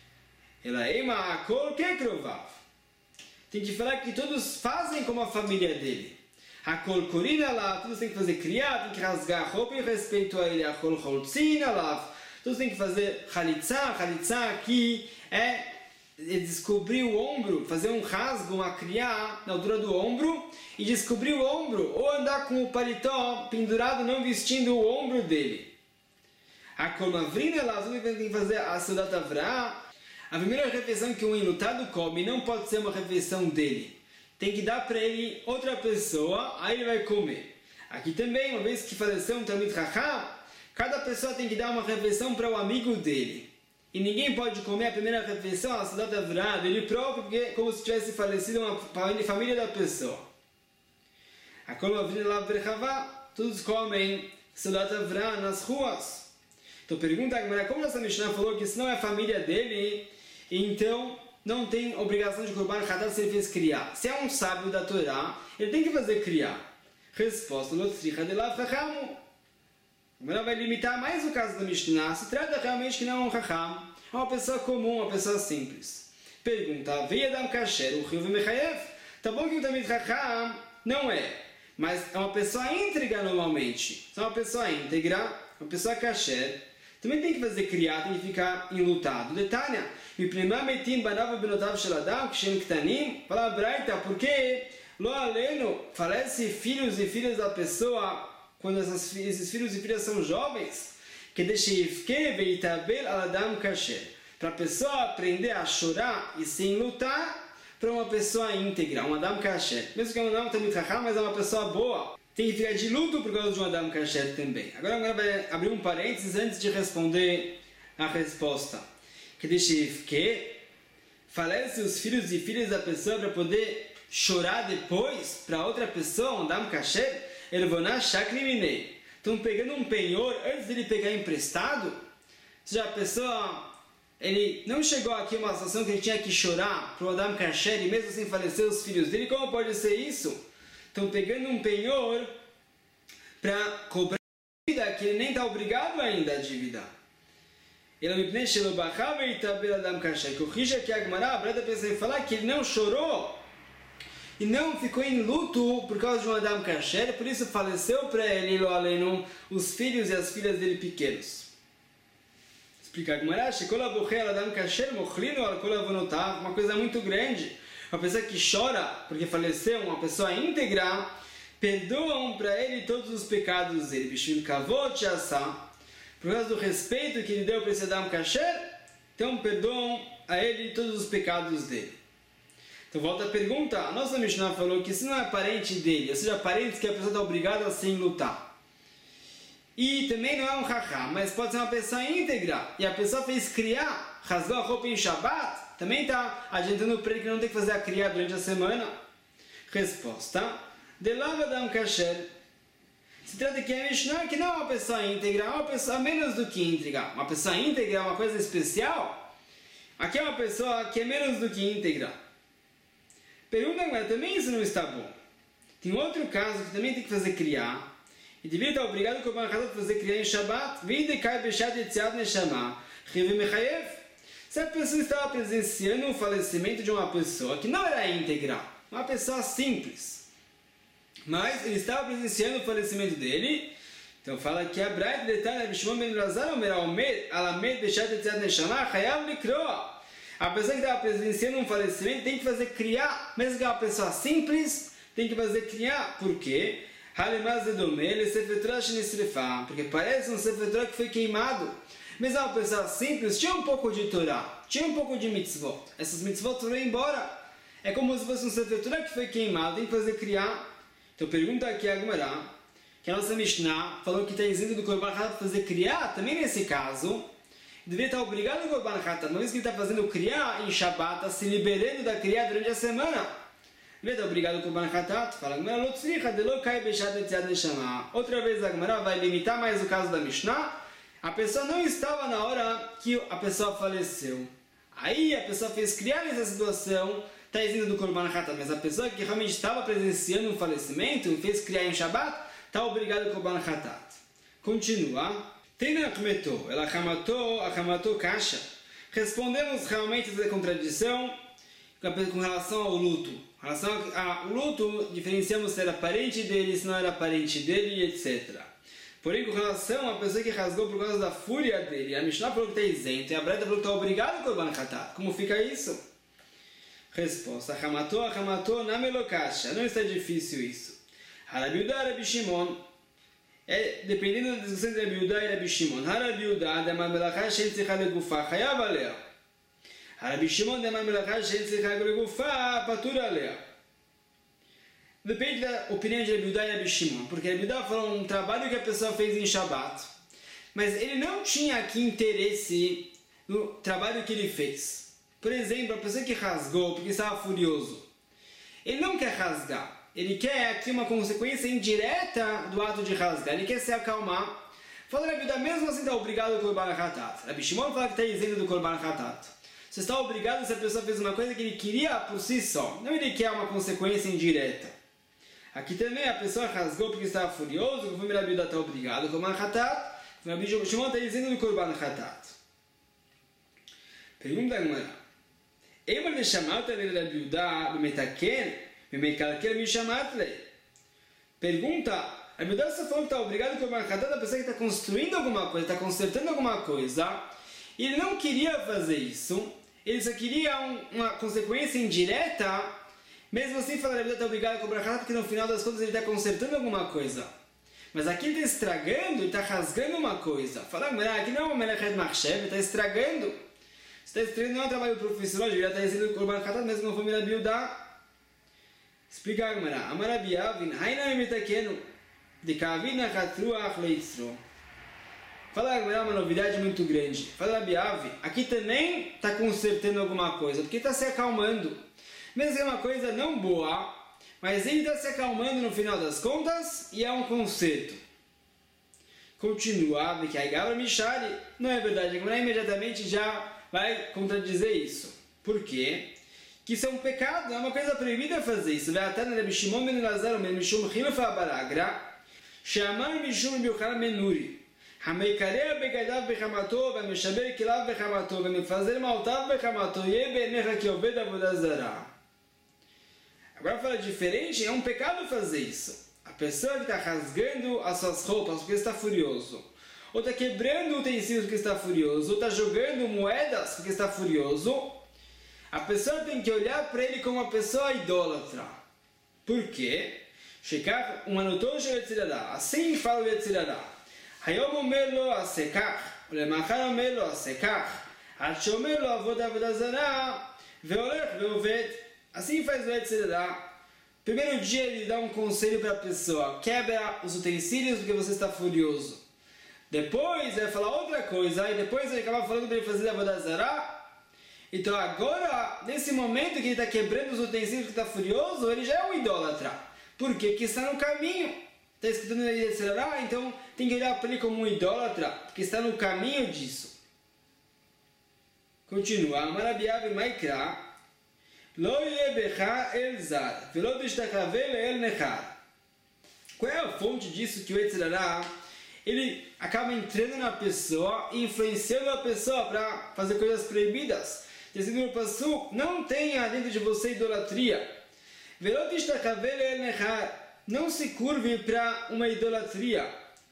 Ela ema Akol Krovav. Tem que falar que todos fazem como a família dele. Hakol korina lá, todos têm que fazer criar, tem que rasgar a roupa em respeito a ele. Hakol holtzina lá, todos têm que fazer chalitza. Chalitza aqui é descobrir o ombro, fazer um rasgo, uma criar na altura do ombro e descobrir o ombro, ou andar com o paletó pendurado, não vestindo o ombro dele. Hakol mavrina lá, todos têm que fazer a Seudat Avraham. A primeira refeição que um enlutado come não pode ser uma refeição dele. Tem que dar para ele outra pessoa, aí ele vai comer. Aqui também, uma vez que faleceu um Talmid Chacham, cada pessoa tem que dar uma refeição para o amigo dele. E ninguém pode comer a primeira refeição, a Seudat Avraham, dele próprio, porque é como se tivesse falecido uma família da pessoa. A todos comem Seudat Avraham nas ruas. Então pergunta a Gemara, como essa Mishnah falou que isso não é a família dele, então não tem obrigação de Korban Hatat se ele fez criar. Se é um sábio da Torá, ele tem que fazer criar. Resposta, Lotzricha de Lav Chacham. A Gemara vai limitar mais o caso da Mishnah. Se trata realmente que não é um Chacham, é uma pessoa comum, uma pessoa simples. Pergunta, Vei Adam Kasher, o Chiuv Mechayev. Tá bom que o Talmid Chacham não é, mas é uma pessoa íntegra normalmente. Se é uma pessoa íntegra, uma pessoa kasher, também tem que fazer criar, tem que ficar enlutado. Detalhe, fala a Braita, porque Lo Aleno falece filhos e filhas da pessoa quando esses filhos e filhas são jovens, que para a pessoa aprender a chorar e se enlutar para uma pessoa íntegra, um Adam Kasher. Mesmo que ela não tenha muito, mas é uma pessoa boa. Tem que ficar de luto por causa de um Adam Kasher também. Agora vai abrir um parênteses antes de responder a resposta. Que falece os filhos e filhas da pessoa para poder chorar depois para outra pessoa, um Adam Kasher, ele vai na Shakliminei. Estão pegando um penhor antes dele pegar emprestado. Ou seja, a pessoa, ele não chegou aqui a uma situação que ele tinha que chorar para o Adam Kasher e mesmo assim faleceu os filhos dele. Como pode ser isso? Estão pegando um penhor para cobrar a dívida que ele nem está obrigado ainda a dívida. Corrija que a Gemara, a Breda pensa em falar que ele não chorou e não ficou em luto por causa de um Adam Kasher, por isso faleceu para ele, Lo Aleno, os filhos e as filhas dele pequenos. Explica a Gemara, uma coisa muito grande. uma pessoa que chora porque faleceu, uma pessoa íntegra, perdoam para ele todos os pecados dele. Bishvil kavod she'asa, por causa do respeito que ele deu para esse Adam Kasher, então perdoam a ele todos os pecados dele. Então volta a pergunta, a nossa Mishnah falou que se não é parente dele, ou seja, parentes que a pessoa está obrigada a se lutar. E também não é um Chacham, mas pode ser uma pessoa íntegra, e a pessoa fez criar, rasgou a roupa em Shabbat, também está adiantando para ele que não tem que fazer a criar durante a semana. Resposta, de lava Adam Kasher. Se trata que a Mishnah que não é uma pessoa íntegra, é uma pessoa menos do que íntegra. Uma pessoa íntegra é uma coisa especial. Aqui é uma pessoa que é menos do que íntegra. Pergunta agora, também isso não está bom. Tem outro caso que também tem que fazer criar. E devia estar obrigado o Korban Hatat a fazer criar em Shabbat. Se a pessoa estava presenciando o falecimento de uma pessoa que não era íntegra, uma pessoa simples, mas ele estava presenciando o falecimento dele, então fala que a Braita detalha Bishimon ben Lazar Omer Alamed Beshat Etziat Neshama Chayav Likroa. A pessoa que estava presenciando um falecimento tem que fazer criar, mesmo que é uma pessoa simples, tem que fazer criar. Por quê? Porque parece um Sefer Torah que foi queimado. Mesmo uma pessoa simples tinha um pouco de Torá, tinha um pouco de mitzvot. Essas mitzvot foram embora. É como se fosse um Sefer Torah que foi queimado, tem que fazer criar. Então pergunta aqui a Gemara, que a nossa Mishnah falou que está isento do Korban Hatat fazer criar, também nesse caso, deveria estar obrigado no Korban Hatat, uma vez que ele está fazendo criar em Shabbat, está se liberando da criar durante a semana. Deveria estar obrigado no Korban Hatat, fala a Gemara, outra vez a Gemara vai limitar mais o caso da Mishnah, a pessoa não estava na hora que a pessoa faleceu. Aí a pessoa fez criar nessa situação, está isento do Korban Hatat, mas a pessoa que realmente estava presenciando um falecimento e fez criar em Shabbat, está obrigado ao Korban Hatat. Continua. Tena Achmeto, ela Hamato Kasha. Respondemos realmente essa contradição com relação ao luto. Em relação ao luto, diferenciamos se era parente dele, se não era parente dele, etc. Porém, com relação à pessoa que rasgou por causa da fúria dele, a Mishnah falou que está isento e a Braita falou que está obrigado ao Korban Hatat. Como fica isso? Resposta, Hamato Namelokasha. Não está difícil isso. Harabiudá, Rabi Shimon. Dependendo da discussão entre Rabiudá e Rabi Shimon. Harabiudá, Demar Melachá, Shen Tzricha Legufá, Chayav Alea. Rabi Shimon, Demar Melachá, Shen Tzricha Legufá, Patur Alea. Depende da opinião de Rabiudá e Rabi Shimon. Porque Rabiudá falou um trabalho que a pessoa fez em Shabbat. Mas ele não tinha aqui interesse no trabalho que ele fez. Por exemplo, a pessoa que rasgou porque estava furioso, ele não quer rasgar, ele quer aqui uma consequência indireta do ato de rasgar, ele quer se acalmar. Fala Rabi Yehuda, mesmo assim está obrigado ao Korban Hatat. Rabi Shimon fala que está isento do Korban Hatat. Você está obrigado se a pessoa fez uma coisa que ele queria por si só, não ele quer uma consequência indireta. Aqui também a pessoa rasgou porque estava furioso, conforme Rabi Yehuda está obrigado ao Korban Hatat, Rabi Shimon está isento do Korban Hatat. Pergunta agora. Eimar de chamata de Rabi Yehuda b'metaken b'mekalkel mishamatli. Pergunta, Rabi Yehuda está falando que está obrigado com a pessoa que está construindo alguma coisa, está consertando alguma coisa, e ele não queria fazer isso, ele só queria uma consequência indireta, mesmo assim fala Rabi Yehuda está obrigado com a porque no final das contas ele está consertando alguma coisa. Mas aqui ele está estragando, ele está rasgando uma coisa. Fala, aqui não é uma melechet machshev, ele está estragando. Está estranho, não é um trabalho profissional, já está dizendo o Korban Hatat, mesmo não foi Rabi Yehuda. Explica a Gemara. Amar Rabi Avin, Haina Metakenu, de Kavina Hatruach Leitzro. Fala a Gemara, uma novidade muito grande. Fala Rabi Avin, aqui também está consertando alguma coisa, porque está se acalmando. Mesmo que é uma coisa não boa, mas ele está se acalmando no final das contas e é um conserto. Continua, que a Gabra Mishari, não é verdade, a Gemara imediatamente já vai contradizer isso. Por quê? Que isso é um pecado, é uma coisa proibida fazer isso. Vai até Rabi Shimon ben Lazar, Mishum Chilufa Baragra, Shamar Mishum Biuchar Menuri, Hameikarea Begadav Bechamato, Vameshaber Kilav Bechamato, Vamefazer Maltav Bechamato, Yebenecha Kioved Avodazara. Agora fala diferente, é um pecado fazer isso. A pessoa que está rasgando as suas roupas porque está furioso, ou está quebrando utensílios porque está furioso, ou está jogando moedas porque está furioso, a pessoa tem que olhar para ele como uma pessoa idólatra. Por quê? Shekach umanoto shel Yetzer Hara. Assim fala o Yetzer Hara. Hayom omer lo asekach, ulemachar omer lo asekach, ad sheomer lo avodah zarah, veolech veoved. Assim faz o Yetzer Hara. Primeiro dia ele dá um conselho para a pessoa. Quebra os utensílios porque você está furioso. Depois ele vai falar outra coisa. E depois ele acaba falando para ele fazer a avodah zarah. Então agora, nesse momento que ele está quebrando os utensílios, que está furioso, ele já é um idólatra. Por quê? Porque está no caminho. Está escutando ele acelerar, então tem que olhar para ele como um idólatra, porque está no caminho disso. Continua. Marabiav Maikra, Lo yebecha el zar, velo destacave el nechar. Qual é a fonte disso que o Yetzer Hara, ele acaba entrando na pessoa e influenciando a pessoa para fazer coisas proibidas? Dizendo no Pasuk, não tenha dentro de você idolatria. Não se curve para uma idolatria.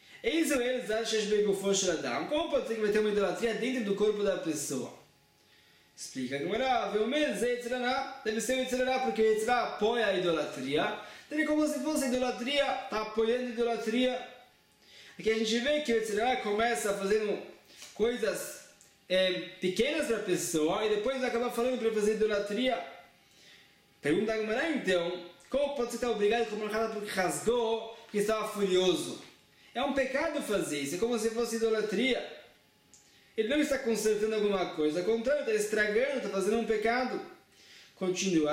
Como pode ser que vai ter uma idolatria dentro do corpo da pessoa? Explica a Gemara, deve ser o Yetzer Hara, porque o Yetzer Hara apoia a idolatria. Então é como se fosse idolatria, está apoiando a idolatria. Aqui a gente vê que o Yetzer Hara começa fazendo coisas pequenas para a pessoa e depois acaba falando para fazer idolatria. Pergunta a Gemara então, como pode ser que está obrigado a comer nada porque rasgou, porque estava furioso? É um pecado fazer isso, é como se fosse idolatria. Ele não está consertando alguma coisa, ao contrário, está estragando, está fazendo um pecado. Continua.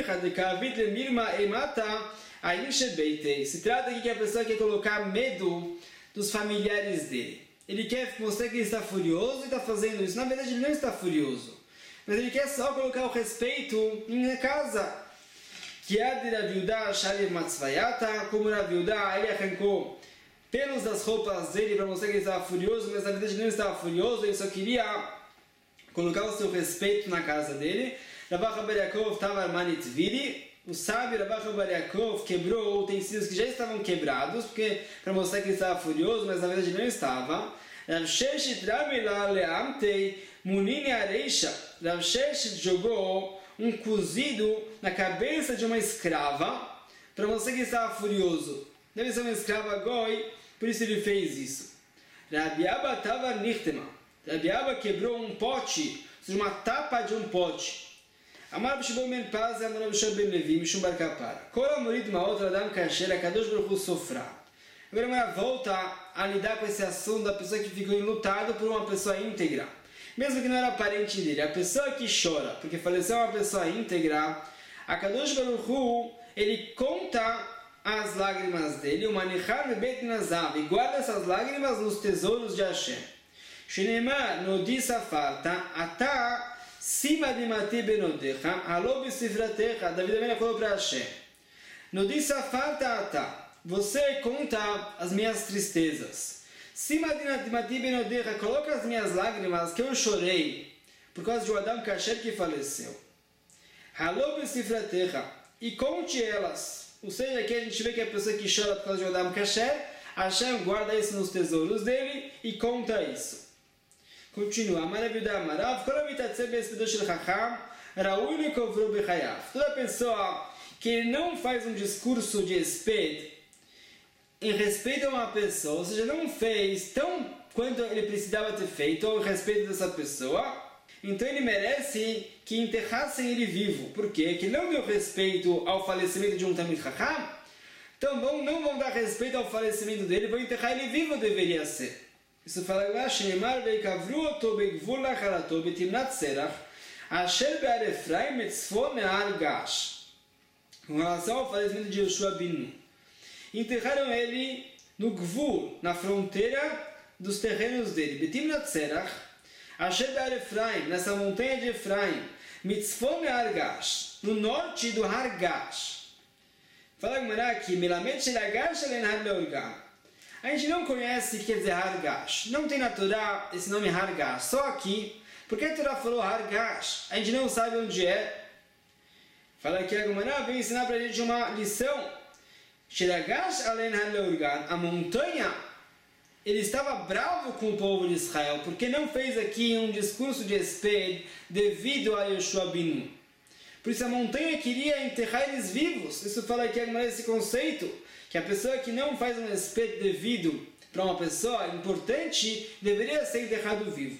Se trata aqui que a pessoa quer colocar medo dos familiares dele. Ele quer mostrar que ele está furioso e está fazendo isso. Na verdade, ele não está furioso. Mas ele quer só colocar o respeito na casa. Que a de Rav Shari Matzvayata, como Rav Yehuda, ele arrancou pelos das roupas dele para mostrar que ele estava furioso, mas na verdade ele não estava furioso, ele só queria colocar o seu respeito na casa dele. Rav Bar Yaakov estava Armanit Viri. O sábio Rav Bar Yaakov quebrou utensílios que já estavam quebrados, porque para mostrar que ele estava furioso, mas na verdade ele não estava. Rav Sheshit Ramila Leamtei Munini Areisha. Rav Sheshit jogou um cozido na cabeça de uma escrava para mostrar que ele estava furioso. Deve ser uma escrava goi, por isso ele fez isso. Rabi Abba estava nichtema. Rabi Abba quebrou um pote, ou seja, uma tapa de um pote. Amar b'shibon ben Paz, amar b'shibon ben Levi, mishum bar kapara. Kol amorit ma'ot adam kasher, akadosh baruch hu sofra. Agora ela volta a lidar com esse assunto da pessoa que ficou enlutado por uma pessoa íntegra. Mesmo que não era parente dele, a pessoa que chora, porque faleceu uma pessoa íntegra, akadosh baruch hu, ele conta as lágrimas dele, o manichar bebet nazav, e guarda essas lágrimas nos tesouros de Hashem. Shneimar no disafarta, ata sima de mati benodecha, alo b'sifratecha. David Amelech falou para Hashem: no disafarta ata, você conta as minhas tristezas. Sima de mati benodecha, coloca as minhas lágrimas que eu chorei por causa de um Adam Kasher que faleceu. Alo b'sifratecha, e conte elas. Ou seja, aqui a gente vê que a pessoa que chora por causa de Adam Kasher, Hashem guarda isso nos tesouros dele e conta isso. Continua. Toda pessoa que não faz um discurso de esped em respeito a uma pessoa, ou seja, não fez tão quanto ele precisava ter feito ao respeito dessa pessoa, então ele merece que enterrassem ele vivo. Por quê? Que não deu respeito ao falecimento de um Talmid Chacham, então não vão dar respeito ao falecimento dele, vão enterrar ele vivo, deveria ser. Isso fala lá, Shenemar veikavru oto begvul lacharato betimnat serach, asher be'ar Efraim metzfon ne'ar gash. Com relação ao falecimento de Yoshua bin Nun. Enterraram ele no Gvul, na fronteira dos terrenos dele. Betimnat serach, Asher be'ar Efraim, nessa montanha de Efraim, mitzvon ne'ar gash, no norte do Har Gash. Fala aqui, Melamed shel Gash elen Har Leorgan. A gente não conhece o que quer dizer Har Gash. Não tem na Torá esse nome Har Gash. Só aqui, porque a Torá falou Har Gash, a gente não sabe onde é. Fala aqui, a Gemara vem ensinar para a gente uma lição. Shel Gash elen Har Leorgan, a montanha ele estava bravo com o povo de Israel, porque não fez aqui um discurso de Esped devido a Yoshua Binu. Por isso a montanha queria enterrar eles vivos. Isso fala aqui esse conceito, que a pessoa que não faz um Esped devido para uma pessoa importante, deveria ser enterrado vivo.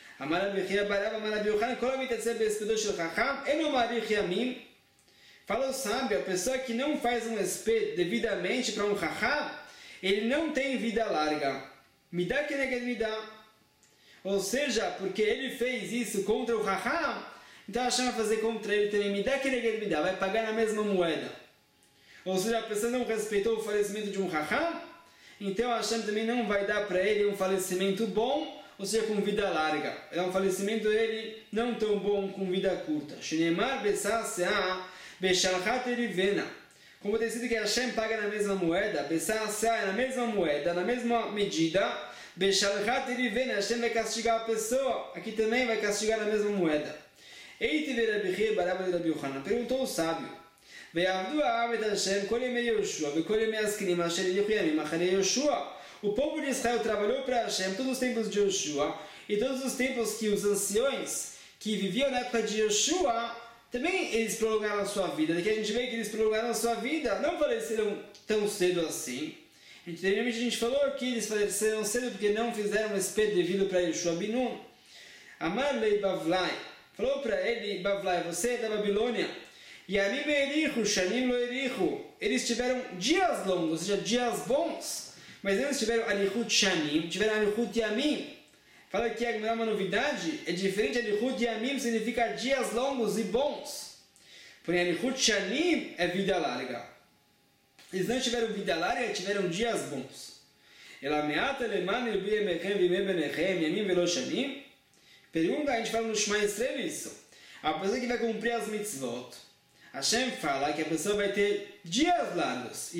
Fala o sábio, a pessoa que não faz um Esped devidamente para um Chacham, ele não tem vida larga. Midá keneged midá. Ou seja, porque ele fez isso contra o Chacham, então Hashem vai fazer contra ele também midá keneged midá, vai pagar na mesma moeda. Ou seja, a pessoa não respeitou o falecimento de um Chacham, então Hashem também não vai dar para ele um falecimento bom, ou seja, com vida larga. É um falecimento dele não tão bom, com vida curta. Shneimar besar seah beshalchat erivena. Como tem sido que Hashem paga na mesma moeda, besar seah é na mesma moeda, na mesma medida, beshalchat erivena, Hashem vai castigar a pessoa, aqui também vai castigar na mesma moeda. Eiti verabichir baraba de Rabi Yochanan, perguntou o sábio, ve'avdu ha'avet Hashem kol yemei Yoshua, ve'kol yemei askinim asher ilichu yamim acharei Yoshua. O povo de Israel trabalhou para Hashem todos os tempos de Yoshua, e todos os tempos que os anciões que viviam na época de Yoshua, também eles prolongaram a sua vida. Daqui a gente vê que eles prolongaram a sua vida, não faleceram tão cedo assim. Anteriormente a gente falou que eles faleceram cedo porque não fizeram um Esped devido para Yoshua Binu. Amar lei Bavlai, falou para ele, Bavlai, você é da Babilônia, Yamim erichu, Shanim lo erichu, eles tiveram dias longos, ou seja, dias bons, mas eles tiveram Alichut Shanim, tiveram Alichut Yamim. Fala que é uma novidade, é diferente. Alichut Yamim significa dias longos e bons. Porém, Alichut Shanim é vida larga. Eles não tiveram vida larga, tiveram dias bons. Pergunta, a gente fala no Shema Yisrael isso. A pessoa que vai cumprir as mitzvot, Hashem fala que a pessoa vai ter dias largos.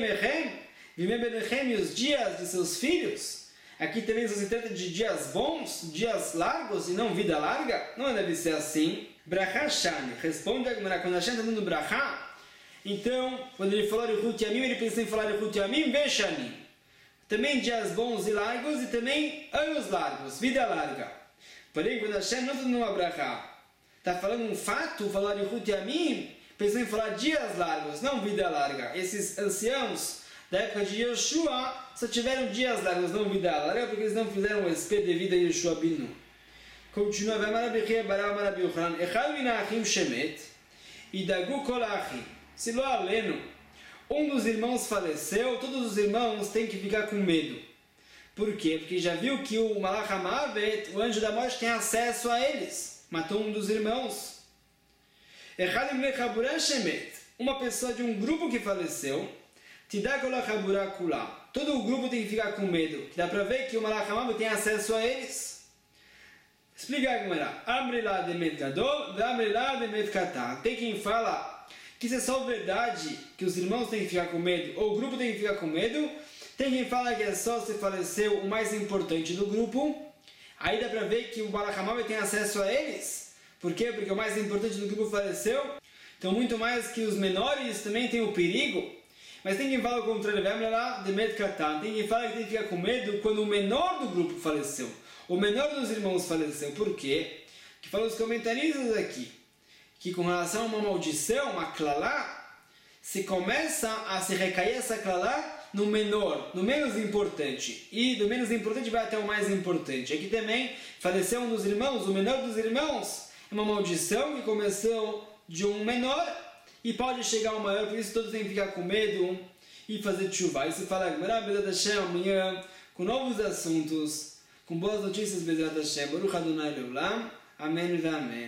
E os dias de seus filhos, aqui também se trata de dias bons, dias largos e não vida larga, não deve ser assim. Brachá Shani, responde a Gemara, quando Hashem está dando Brachá, então, quando ele falou de Alichut Yamim, ele pensa em falar de Alichut Yamim ve Shanim. Também dias bons e largos e também anos largos, vida larga. Porém, quando Hashem não está dando uma Brachá, está falando um fato, falar de Alichut Yamim, pensando em falar dias largos, não vida larga. Esses anciãos da época de Yoshua só tiveram dias largos, não vida larga, porque eles não fizeram o Esped devido a Yoshua Binu. Continua, vai Marabichia Bará Marabi Yochanan, Echad min ha'achim shemet, idagu kol ha'achim. Se lo aleno, um dos irmãos faleceu, todos os irmãos têm que ficar com medo. Por quê? Porque já viu que o Malach HaMavet, o anjo da morte, tem acesso a eles. Matou um dos irmãos. Echad min ha'chaburah shemet, uma pessoa de um grupo que faleceu, todo o grupo tem que ficar com medo. Dá para ver que o Malach HaMavet tem acesso a eles. Explica a Gemara. Amrilá de Med Gadol, Amrilá de Med Katan. Tem quem fala que isso é só verdade, que os irmãos têm que ficar com medo, ou o grupo tem que ficar com medo. Tem quem fala que é só se faleceu o mais importante do grupo. Aí dá para ver que o Malach HaMavet tem acesso a eles. Por quê? Porque o mais importante do grupo faleceu. Então, muito mais que os menores também têm o perigo. Mas tem quem fala o contrário, tem quem fala que tem que ficar com medo quando o menor do grupo faleceu. O menor dos irmãos faleceu. Por quê? Que falam os comentaristas aqui, que com relação a uma maldição, uma klalá, se começa a se recair essa klalá no menor, no menos importante. E do menos importante vai até o mais importante. Aqui também faleceu um dos irmãos, o menor dos irmãos, é uma maldição que começou de um menor e pode chegar ao maior, por isso todos têm que ficar com medo e fazer tshuva. E se fala amanhã com novos assuntos, com boas notícias, Bezrat Hashem, Baruch Adonai Leolam, Amém e Amém.